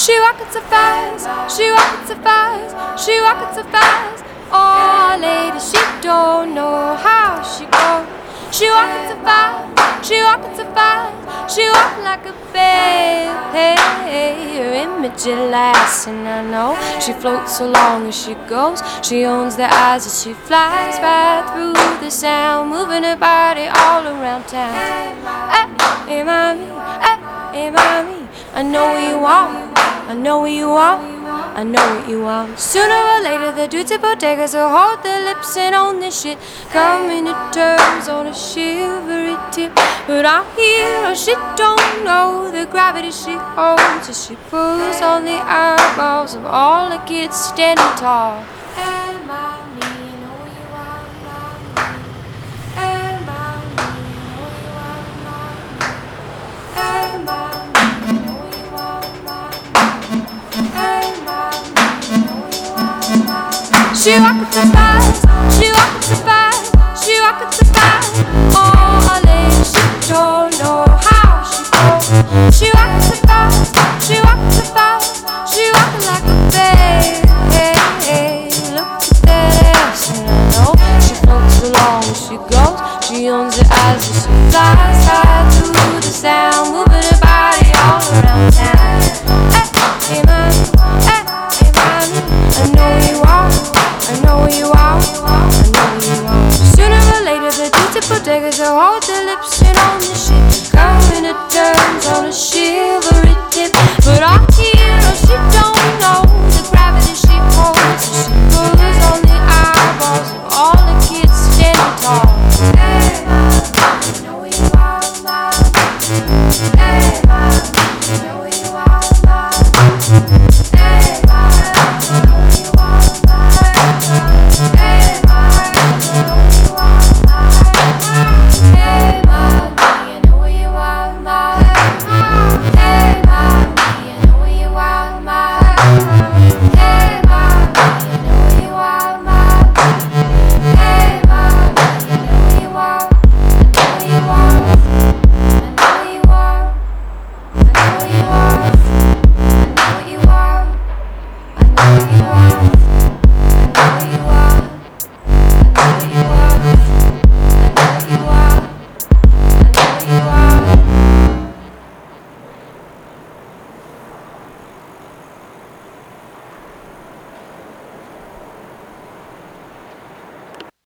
She walking so fast, she walking so fast, she walking so fast. Oh, lady, she don't know how she goes. She walking so fast, she walking so fast, she walking like a babe. Her image it lasts, and I know she floats so long as she goes. She owns the eyes as she flies right through the sound, moving her body all around town. Hey, mommy, hey, mommy, I know what you want, I know what you want, I know what you want. Sooner or later the dudes at bodegas will hold their lips and own this shit, coming to terms on a shivery tip. But I hear her, she don't know the gravity she holds as she pulls on the eyeballs of all the kids standing tall. Hey, mommy, I know what you want, mommy. Hey, mommy, I know what you want, mommy. Hey, mommy, I know what you want, mommy. Hey, mommy, I know what you want, mommy. She walking so fast, she walking so fast.